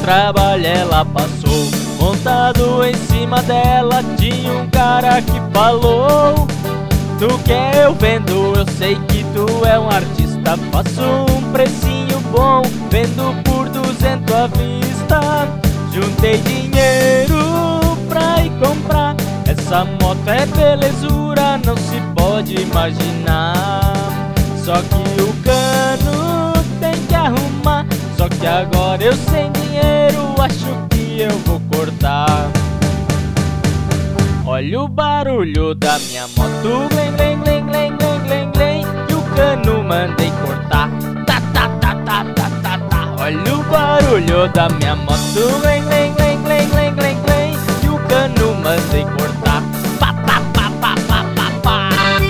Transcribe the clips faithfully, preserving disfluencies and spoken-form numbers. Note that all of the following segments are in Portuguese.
trabalho ela passou. Montado em cima dela tinha um cara que falou: tu que eu vendo, eu sei que tu é um artista. Faço um precinho bom, vendo por duzentos à vista. Juntei dinheiro pra ir comprar. Essa moto é belezura, não se pode imaginar. Só que o cano tem que arrumar. Só que agora eu sem dinheiro, acho que eu vou cortar. Olha o barulho da minha moto, glem, glem, glem, glem, glem, glem, glem. E o cano mandei cortar, tá, tá, tá, tá, tá, tá, tá. Olha o barulho da minha moto, glem, glem, glem, glem, glem, glem, glem. E o cano mandei cortar, pá, pá, pá, pá, pá, pá, pá.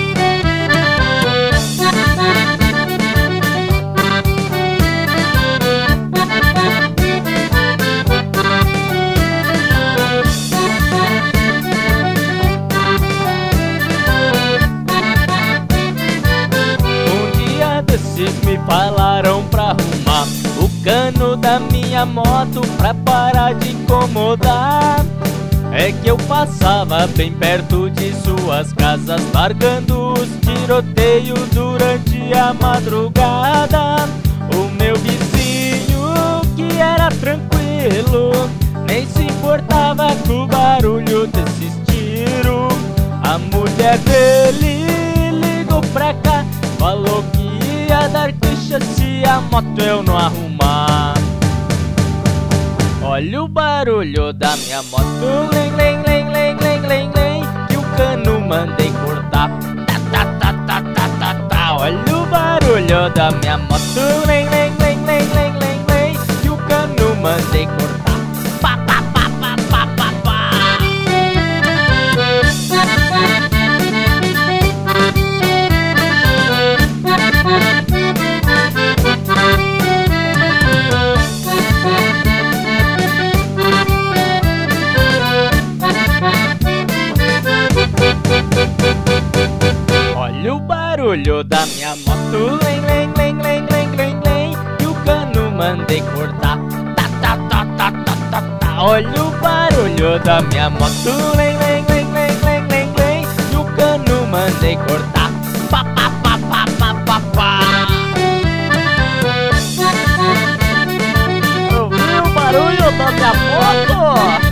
Me falaram pra arrumar o cano da minha moto pra parar de incomodar. É que eu passava bem perto de suas casas, largando os tiroteios durante a madrugada. O meu vizinho, que era tranquilo, nem se importava com o barulho desses tiros. A mulher dele ligou pra cá, falou que ia dar queixa se a moto eu não arrumar. Olha o barulho da minha moto, glem, glem, glem, glem, glem, glem, glem. E o cano mandei cortar, tá, tá, tá, tá, tá, tá, tá. Olha o barulho da minha moto, glem, glem, glem, glem, glem, glem, glem. E o cano mandei cortar, pá, pá, pá, pá, pá, pá, pá. Olha o barulho da minha moto, glem, glem, glem, glem, glem, glem, glem. E o cano mandei cortar, tá, tá, tá, tá, tá, tá, tá. Olha o barulho da minha moto, glem, glem, glem, glem, glem, glem, glem. E o cano mandei cortar, pá, pá, pá, pá, pá, pá, pá. Ouviu o barulho da minha moto?